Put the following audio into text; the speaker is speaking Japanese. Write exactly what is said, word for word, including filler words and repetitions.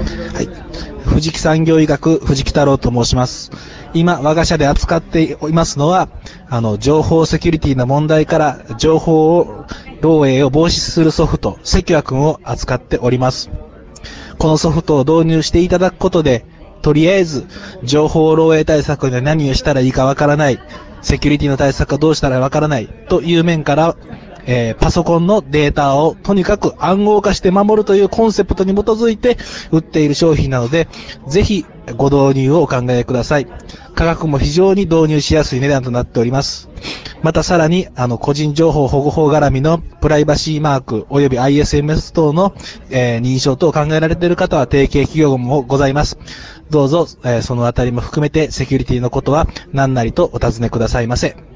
はい。藤木産業医学藤木太郎と申します。今我が社で扱っていますのは、あの情報セキュリティの問題から情報を漏洩を防止するソフトセキュア君を扱っております。このソフトを導入していただくことで、とりあえず情報漏洩対策で何をしたらいいかわからない、セキュリティの対策はどうしたらわからないという面から、えー、パソコンのデータをとにかく暗号化して守るというコンセプトに基づいて売っている商品なので、ぜひご導入をお考えください。価格も非常に導入しやすい値段となっております。またさらに、あの、個人情報保護法絡みのプライバシーマーク及び アイエスエムエス 等の、えー、認証等を考えられている方は提携企業もございます。どうぞ、えー、そのあたりも含めてセキュリティのことは何なりとお尋ねくださいませ。